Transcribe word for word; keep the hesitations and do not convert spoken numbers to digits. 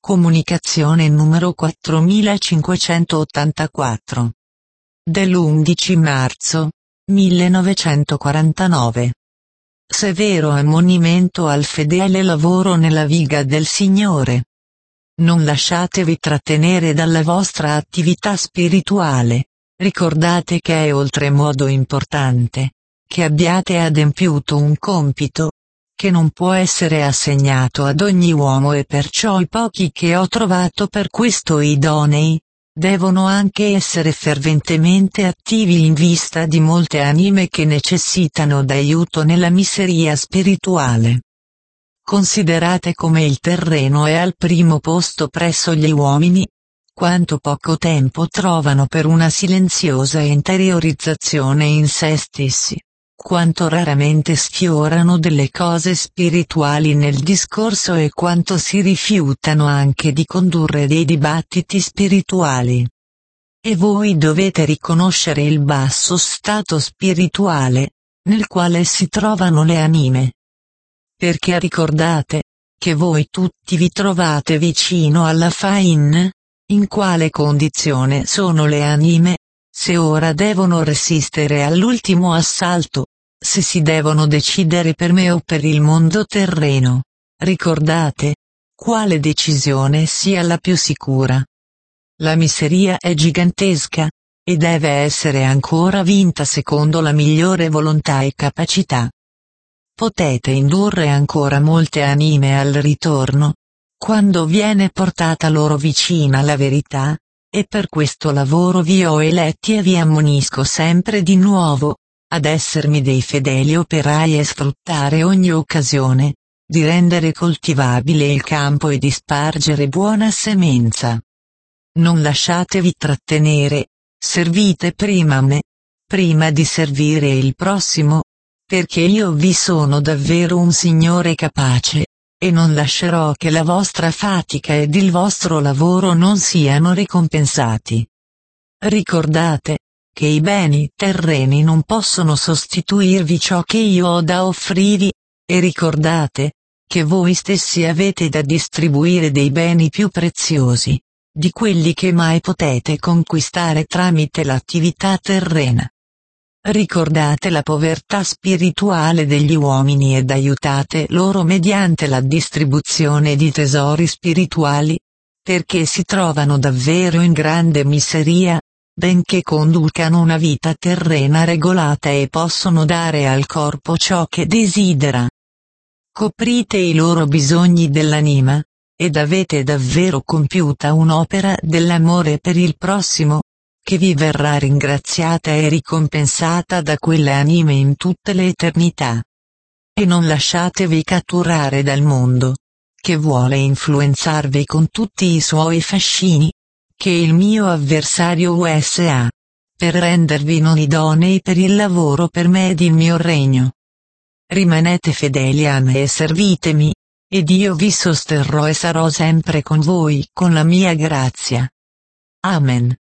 Comunicazione numero quattromilacinquecentottantaquattro. Dell'undici marzo millenovecentoquarantanove. Severo ammonimento al fedele lavoro nella viga del Signore. Non lasciatevi trattenere dalla vostra attività spirituale. Ricordate che è oltremodo importante che abbiate adempiuto un compito che non può essere assegnato ad ogni uomo, e perciò i pochi che ho trovato per questo idonei devono anche essere ferventemente attivi in vista di molte anime che necessitano d'aiuto nella miseria spirituale. Considerate come il terreno è al primo posto presso gli uomini, quanto poco tempo trovano per una silenziosa interiorizzazione in se stessi, quanto raramente sfiorano delle cose spirituali nel discorso e quanto si rifiutano anche di condurre dei dibattiti spirituali. E voi dovete riconoscere il basso stato spirituale nel quale si trovano le anime. Perché ricordate che voi tutti vi trovate vicino alla fin, in quale condizione sono le anime, se ora devono resistere all'ultimo assalto, se si devono decidere per me o per il mondo terreno. Ricordate quale decisione sia la più sicura. La miseria è gigantesca e deve essere ancora vinta secondo la migliore volontà e capacità. Potete indurre ancora molte anime al ritorno, quando viene portata loro vicina la verità, e per questo lavoro vi ho eletti e vi ammonisco sempre di nuovo ad essermi dei fedeli operai e sfruttare ogni occasione di rendere coltivabile il campo e di spargere buona semenza. Non lasciatevi trattenere, servite prima me, prima di servire il prossimo, perché io vi sono davvero un Signore capace, e non lascerò che la vostra fatica ed il vostro lavoro non siano ricompensati. Ricordate che i beni terreni non possono sostituirvi ciò che io ho da offrirvi, e ricordate che voi stessi avete da distribuire dei beni più preziosi di quelli che mai potete conquistare tramite l'attività terrena. Ricordate la povertà spirituale degli uomini ed aiutate loro mediante la distribuzione di tesori spirituali, perché si trovano davvero in grande miseria, benché conducano una vita terrena regolata e possono dare al corpo ciò che desidera. Coprite i loro bisogni dell'anima, ed avete davvero compiuta un'opera dell'amore per il prossimo, che vi verrà ringraziata e ricompensata da quelle anime in tutte le eternità. E non lasciatevi catturare dal mondo, che vuole influenzarvi con tutti i suoi fascini, che il mio avversario U S ha, per rendervi non idonei per il lavoro per me ed il mio regno. Rimanete fedeli a me e servitemi, ed io vi sosterrò e sarò sempre con voi con la mia grazia. Amen.